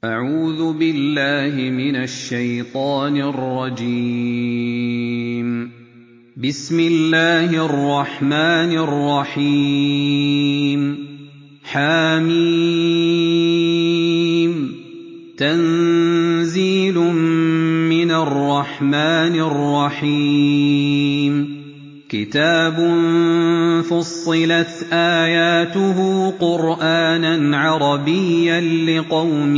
أعوذ بالله من الشيطان الرجيم. بسم الله الرحمن الرحيم. حم تنزيل من الرحمن الرحيم. كتاب فصلت آياته قرآنا عربيا لقوم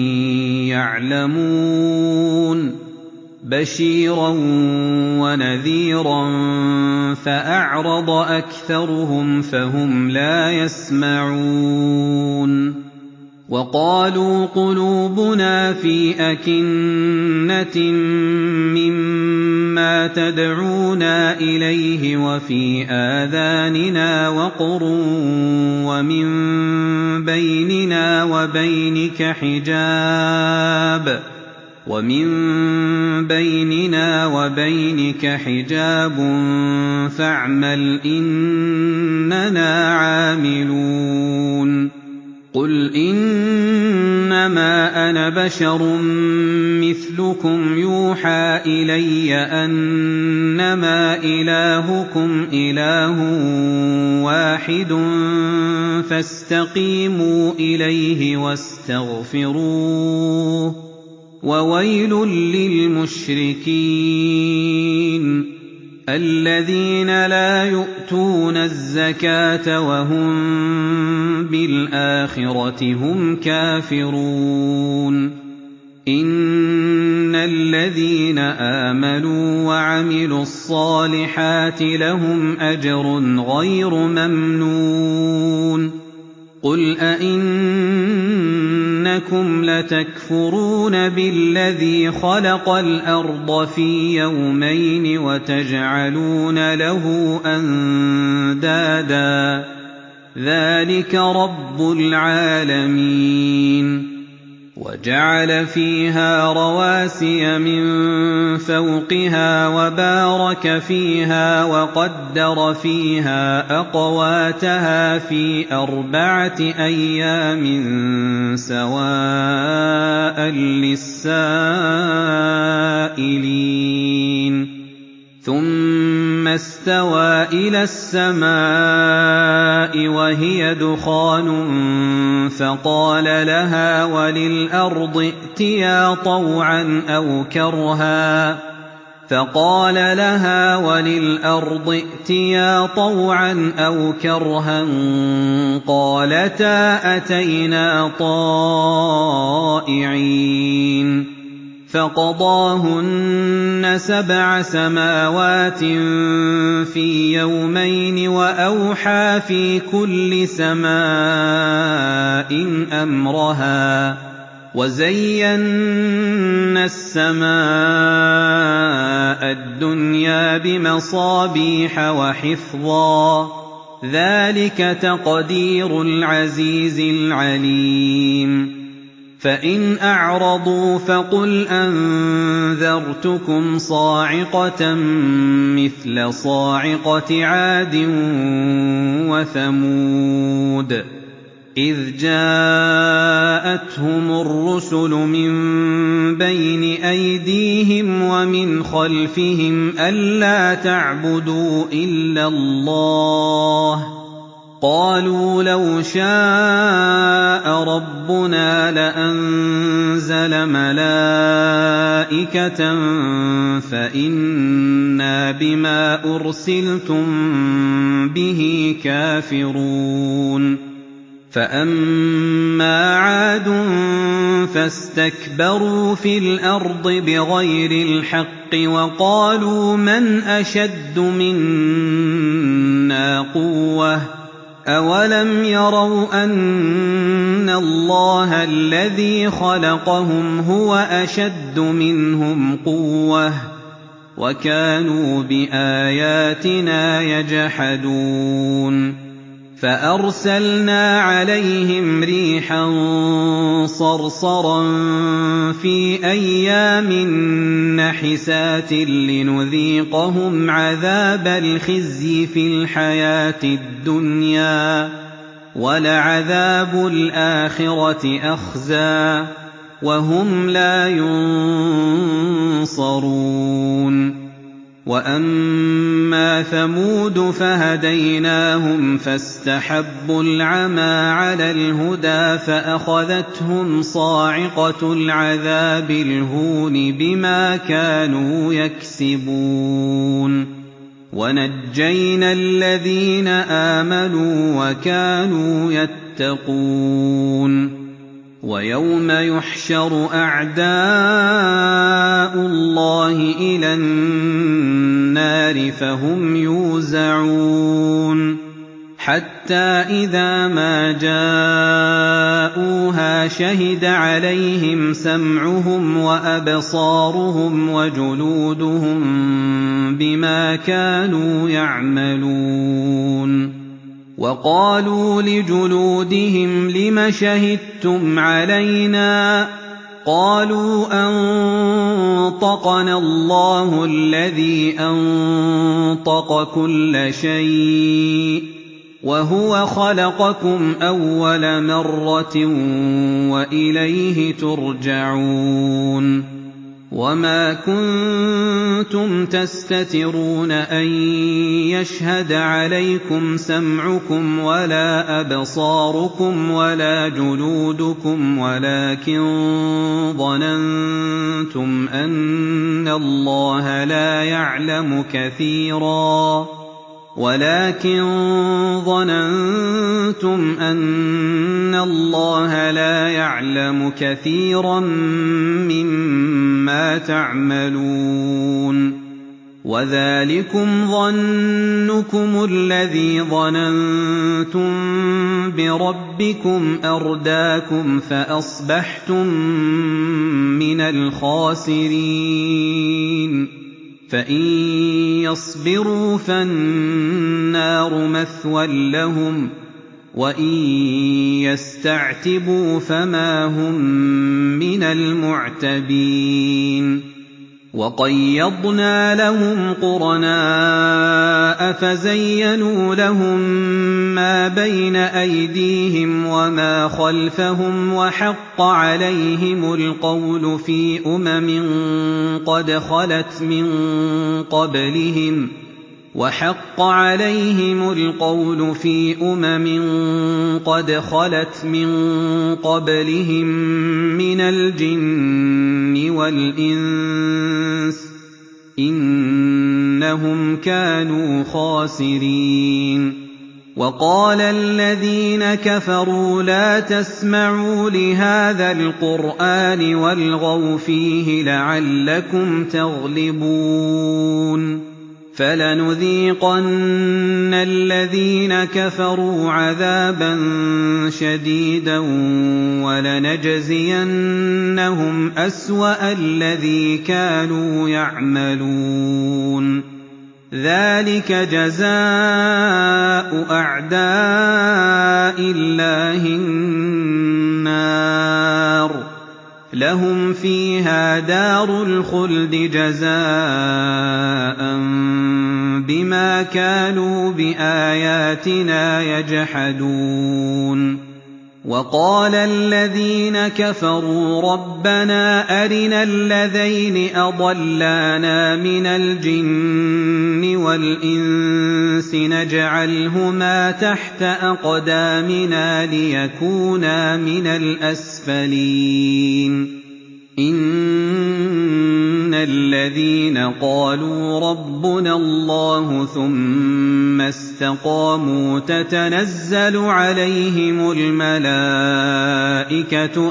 يعلمون بشيرا ونذيرا فأعرض أكثرهم فهم لا يسمعون. وقالوا قلوبنا في أكنة مما تدعونا إليه وفي آذاننا وقر ومن بيننا وبينك حجاب فاعمل إننا عاملون. قل إنما أنا بشر مثلكم يوحى إلي أنما إلهكم إله واحد فاستقيموا إليه واستغفروه وويل للمشركين الذين لا يؤتون الزكاة وهم بالآخرة هم كافرون. إن الذين آمنوا وعملوا الصالحات لهم أجر غير ممنون. قل أئنكم لتكفرون بالذي خلق الأرض في يومين وتجعلون له أندادا ذلك رب العالمين. وجعل فيها رواسي من فوقها وبارك فيها وقدر فيها أقواتها في 4 أيام سواء للسائلين. ثم استوى إلى السماء وهي دخان فقال لها وللأرض ائتيا طوعا أو كرها قالتا أتينا طائعين. فقضاهن 7 سماوات في يومين وأوحى في كل سماء أمرها وزينا السماء الدنيا بمصابيح وحفظا ذلك تقدير العزيز العليم. فإن أعرضوا فقل أنذرتكم صاعقة مثل صاعقة عاد وثمود إذ جاءتهم الرسل من بين أيديهم ومن خلفهم ألا تعبدوا إلا الله قالوا لو شاء ربنا لأنزل ملائكة فإنا بما أرسلتم به كافرون. فأما عاد فاستكبروا في الأرض بغير الحق وقالوا من أشد منا قوة أولم يروا أن الله الذي خلقهم هو أشد منهم قوة وكانوا بآياتنا يجحدون. فأرسلنا عليهم ريحا صرصرا في أيام نحسات لنذيقهم عذاب الخزي في الحياة الدنيا ولعذاب الآخرة أخزى وَهُمْ لَا يُنصَرُونَ وَأَمَّا ثَمُودُ فَهَدَيْنَاهُمْ فَاسْتَحَبُّوا الْعَمَىٰ عَلَى الْهُدَىٰ فَأَخَذَتْهُمْ صَاعِقَةُ الْعَذَابِ الْهُونِ بِمَا كَانُوا يَكْسِبُونَ وَنَجَّيْنَا الَّذِينَ آمَنُوا وَكَانُوا يَتَّقُونَ وَيَوْمَ يُحْشَرُ أَعْدَاءُ اللَّهِ إِلَى النَّارِ فَهُمْ يُوزَعُونَ حَتَّىٰ إِذَا مَا جَاءُوهَا شَهِدَ عَلَيْهِمْ سَمْعُهُمْ وَأَبْصَارُهُمْ وَجُلُودُهُم بِمَا كَانُوا يَعْمَلُونَ وَقَالُوا لِجُلُودِهِمْ لِمَ شَهِدتُّمْ عَلَيْنَا ۖ قَالُوا أَنطَقَنَا اللَّهُ الَّذِي أَنطَقَ كُلَّ شَيْءٍ وَهُوَ خَلَقَكُمْ أَوَّلَ مَرَّةٍ وَإِلَيْهِ تُرْجَعُونَ وَمَا كُنتُمْ تَسْتَتِرُونَ أَن يَشْهَدَ عَلَيْكُمْ سَمْعُكُمْ وَلَا أَبْصَارُكُمْ وَلَا جُلُودُكُمْ وَلَكِن ظَنَنتُمْ أَنَّ اللَّهَ لَا يَعْلَمُ كَثِيرًا مِّمَّا تَعْمَلُونَ وَذَٰلِكُمْ ظَنُّكُمُ الَّذِي ظَنَنتُم بِرَبِّكُمْ أَرْدَاكُمْ فَأَصْبَحْتُم مِّنَ الْخَاسِرِينَ فَإِن يَصْبِرُوا فَالنَّارُ مَثْوًى لَّهُمْ وَإِن يَسْتَعْتِبُوا فَمَا هُم مِّنَ الْمُعْتَبِينَ وَقَيَّضْنَا لَهُمْ قُرَنَاءَ فَزَيَّنُوا لَهُم مَّا بَيْنَ أَيْدِيهِمْ وَمَا خَلْفَهُمْ وَحَقَّ عَلَيْهِمُ الْقَوْلُ فِي أُمَمٍ قَدْ خَلَتْ مِن قَبْلِهِم مِّنَ الْجِنِّ وَالْإِنسِ ۖ إِنَّهُمْ كَانُوا خَاسِرِينَ وَقَالَ الَّذِينَ كَفَرُوا لَا تَسْمَعُوا لِهَٰذَا الْقُرْآنِ وَالْغَوْا فِيهِ لَعَلَّكُمْ تَغْلِبُونَ فَلَنُذِيقَنَّ الَّذِينَ كَفَرُوا عَذَابًا شَدِيدًا وَلَنَجْزِيَنَّهُمْ أَسْوَأَ الَّذِي كَانُوا يَعْمَلُونَ ذَٰلِكَ جَزَاءُ أَعْدَاءِ اللَّهِ النَّارُ لَهُمْ فِيهَا دَارُ الْخُلْدِ جَزَاءً بِمَا كَانُوا بِآيَاتِنَا يَجْحَدُونَ وَقَالَ الَّذِينَ كَفَرُوا رَبَّنَا أَرِنَا اللَّذَيْنِ أَضَلَّانَا مِنَ الْجِنِّ وَالْإِنسِ نَجْعَلْهُمَا تَحْتَ أَقْدَامِنَا لِيَكُونَا مِنَ الْأَسْفَلِينَ إِنَّ الَّذِينَ قَالُوا رَبُّنَا اللَّهُ ثُمَّ اسْتَقَامُوا تَتَنَزَّلُ عَلَيْهِمُ الْمَلَائِكَةُ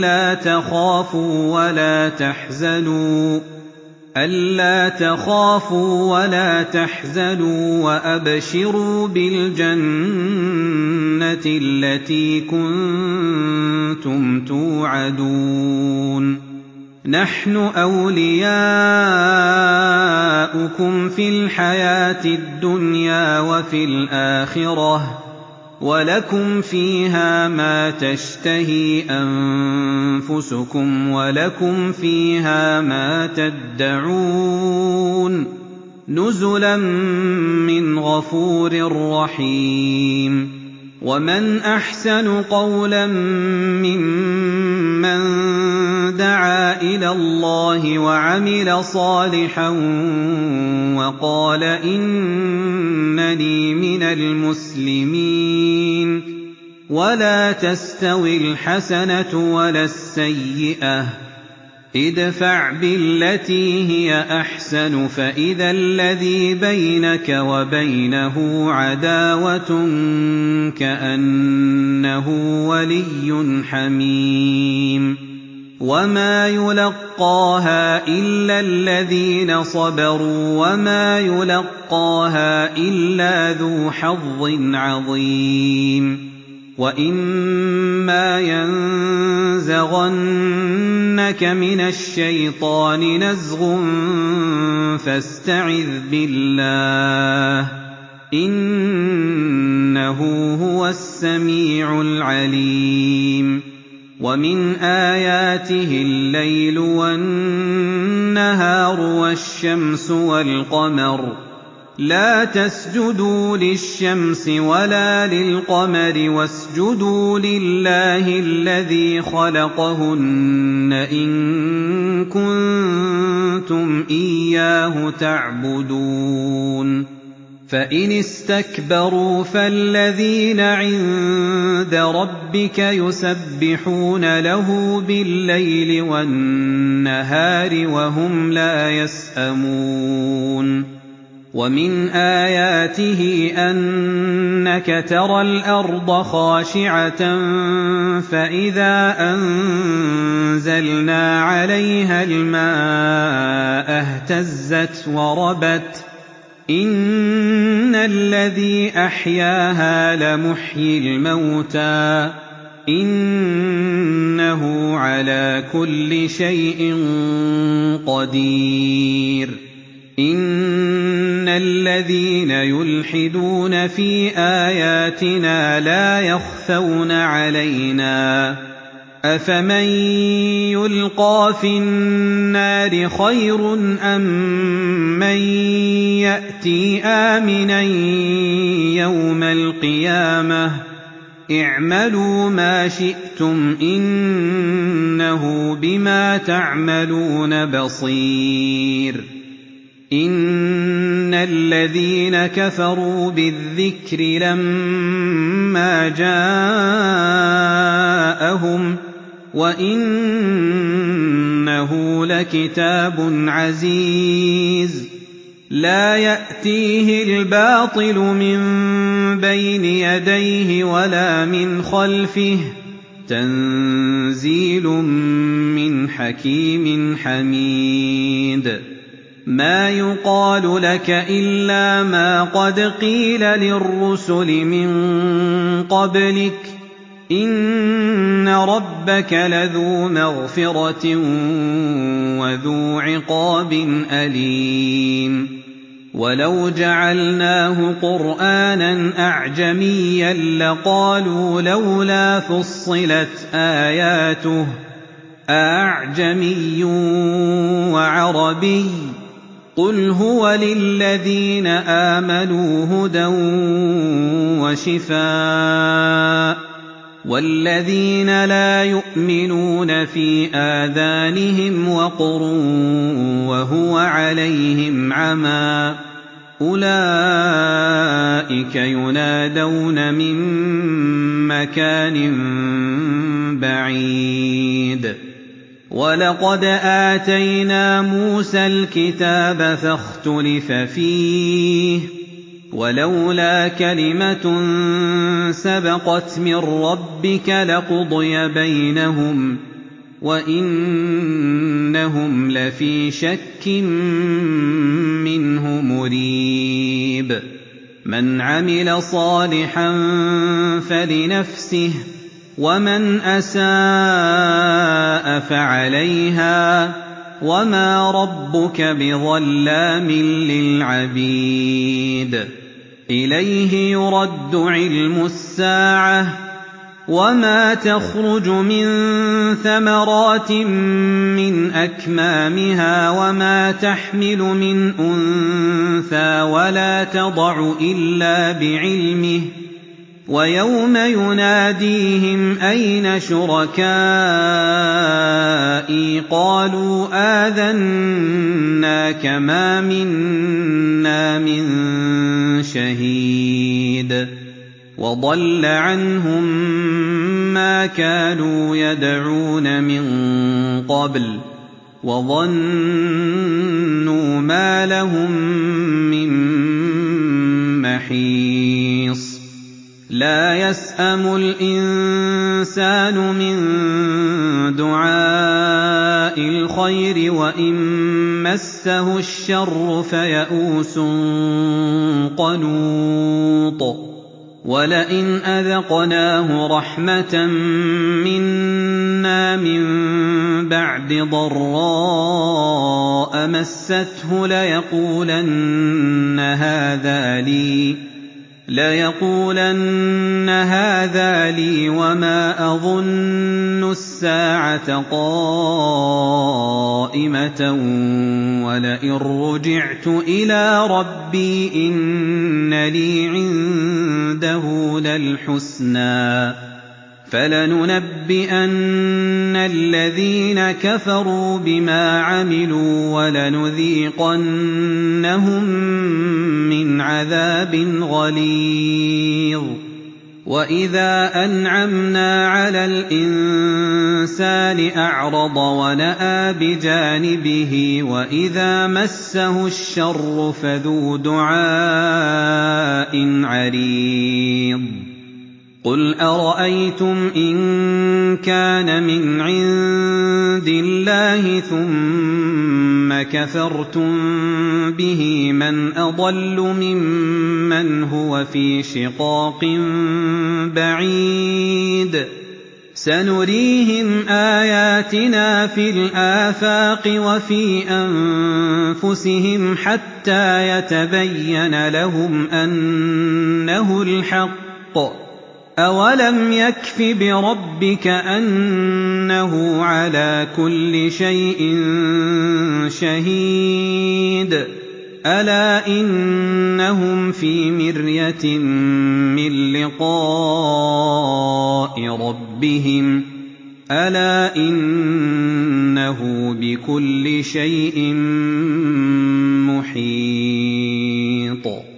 أَلَّا تَخَافُوا وَلَا تَحْزَنُوا وَأَبْشِرُوا بِالْجَنَّةِ الَّتِي كُنتُمْ تُوعَدُونَ نَحْنُ أَوْلِيَاؤُكُمْ فِي الْحَيَاةِ الدُّنْيَا وَفِي الْآخِرَةِ ۖ وَلَكُمْ فِيهَا مَا تَشْتَهِي أَنفُسُكُمْ وَلَكُمْ فِيهَا مَا تَدَّعُونَ نُزُلًا مِّنْ غَفُورٍ رَّحِيمٍ وَمَنْ أَحْسَنُ قَوْلًا مِّمَّن دعا إلى الله وعمل صالحا وقال إنني من المسلمين ولا تستوي الحسنة ولا السيئة ادفع بالتي هي أحسن فإذا الذي بينك وبينه عداوة كأنه ولي حميم وما يلقاها إلا الذين صبروا وما يلقاها إلا ذو حظ عظيم وإما ينزغنك من الشيطان نزغ فاستعذ بالله إنه هو السميع العليم ومن آياته الليل والنهار والشمس والقمر لا تسجدوا للشمس ولا للقمر واسجدوا لله الذي خلقهن إن كنتم إياه تعبدون فإن استكبروا فالذين عند ربك يسبحون له بالليل والنهار وهم لا يسأمون ومن آياته أنك ترى الأرض خاشعة فإذا أنزلنا عليها الماء اهتزت وربت إن الذي أحياها لمحيي الموتى إنه على كل شيء قدير إن الذين يلحدون في آياتنا لا يخفون علينا أفمن يلقى في النار خير أم من يأتي آمنا يوم القيامة اعملوا ما شئتم إنه بما تعملون بصير إن الذين كفروا بالذكر لما جاءهم وإنه لكتاب عزيز لا يأتيه الباطل من بين يديه ولا من خلفه تنزيل من حكيم حميد ما يقال لك إلا ما قد قيل للرسل من قبلك إن ربك لذو مغفرة وذو عقاب أليم ولو جعلناه قرآنا أعجميا لقالوا لولا فصلت آياته أعجمي وعربي قل هو للذين آمنوا هدى وشفاء والذين لا يؤمنون في آذانهم وقر وهو عليهم عمى أولئك ينادون من مكان بعيد ولقد آتينا موسى الكتاب فاختلف فيه ولولا كلمة سبقت من ربك لقضي بينهم وإنهم لفي شك منه مريب من عمل صالحا فلنفسه ومن أساء فعليها وما ربك بظلام للعبيد إليه يرد علم الساعة وما تخرج من ثمرات من أكمامها وما تحمل من أنثى ولا تضع إلا بعلمه ويوم يناديهم أين شركائي نِسَائِي قَالُوا آذَنَّاكَ مَا مِنَّا مِن شَهِيدٍ وَضَلَّ عَنْهُم مَّا كَانُوا يَدْعُونَ مِن قَبْلُ وَظَنُّوا مَا لَهُم مِّن مَّحِيصٍ لَّا يَسْأَمُ الْإِنسَانُ مِن دُعَاءِ الْخَيْرِ وَإِن مَّسَّهُ الشَّرُّ فَيَئُوسٌ قَنُوطٌ وَلَئِنْ أَذَقْنَاهُ رَحْمَةً مِّنَّا مِن بَعْدِ ضَرَّاءَ مَسَّتْهُ لَيَقُولَنَّ هَٰذَا لِي وَمَا أَظُنُّ السَّاعَةَ قَائِمَةً وَلَئِن رُّجِعْتُ إِلَىٰ رَبِّي إِنَّ لِي عِندَهُ لَلْحُسْنَىٰ فَلَنُنَبِّئَنَّ الَّذِينَ كَفَرُوا بِمَا عَمِلُوا وَلَنُذِيقَنَّهُم مِّنْ عَذَابٍ غَلِيظٍ وَإِذَا أَنْعَمْنَا عَلَى الْإِنسَانِ أَعْرَضَ وَنَأَىٰ بِجَانِبِهِ وَإِذَا مَسَّهُ الشَّرُّ فَذُو دُعَاءٍ عَرِيضٍ قُلْ أَرَأَيْتُمْ إِن كَانَ مِنْ عِندِ اللَّهِ ثُمَّ كَفَرْتُم بِهِ مَنْ أَضَلُّ مِمَّنْ هُوَ فِي شِقَاقٍ بَعِيدٍ سَنُرِيهِمْ آيَاتِنَا فِي الْآفَاقِ وَفِي أَنفُسِهِمْ حَتَّىٰ يَتَبَيَّنَ لَهُمْ أَنَّهُ الْحَقُّ أَوَلَمْ يَكْفِ بِرَبِّكَ أَنَّهُ عَلَىٰ كُلِّ شَيْءٍ شَهِيدٌ أَلَا إِنَّهُمْ فِي مِرْيَةٍ مِّن لِّقَاءِ رَبِّهِمْ أَلَا إِنَّهُ بِكُلِّ شَيْءٍ مُّحِيطٌ